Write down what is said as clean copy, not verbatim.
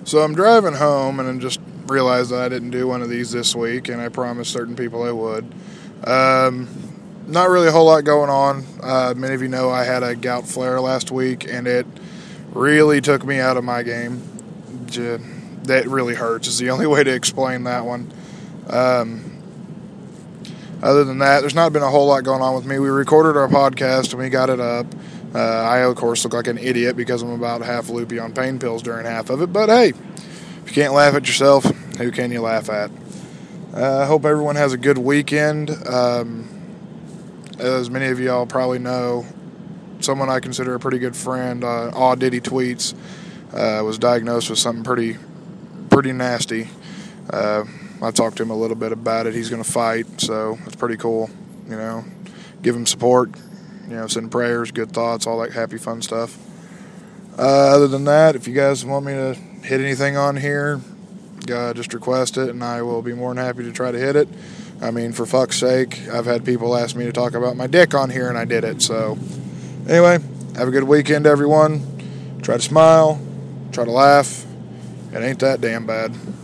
So I'm driving home and I just realized that I didn't do one of these this week, and I promised certain people I would. Not really a whole lot going on. Many of you know I had a gout flare last week, and it really took me out of my game. That really hurts is the only way to explain that one. Other than that, there's not been a whole lot going on with me. We recorded our podcast and we got it up. I, of course, look like an idiot because I'm about half loopy on pain pills during half of it. But hey, if you can't laugh at yourself, who can you laugh at? I hope everyone has a good weekend. As many of y'all probably know, someone I consider a pretty good friend, Aw Diddy Tweets, was diagnosed with something pretty nasty. I talked to him a little bit about it. He's going to fight, so it's pretty cool. Give him support. Send prayers, good thoughts, all that happy, fun stuff. Other than that, if you guys want me to hit anything on here, just request it, and I will be more than happy to try to hit it. I mean, for fuck's sake, I've had people ask me to talk about my dick on here, and I did it. So, anyway, have a good weekend, everyone. Try to smile, try to laugh. It ain't that damn bad.